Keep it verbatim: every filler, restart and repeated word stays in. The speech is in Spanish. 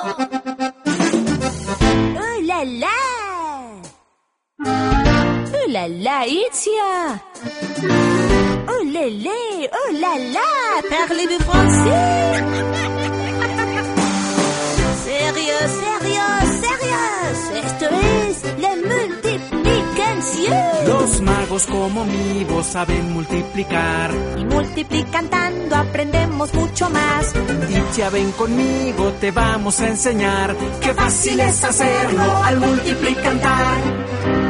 ¡Oh, la, la! ¡Oh, la, la, Itzia! ¡Oh, le, le! ¡Oh, la, la! Parlez-vous français? ¡Sérieux, sérieux, sérieux! Esto es la multiplicación. Los magos como mi voz saben multiplicar. Y multiplicando aprendemos mucho más. Itzia, ven conmigo, te vamos a enseñar. Qué fácil es hacerlo al multiplicar.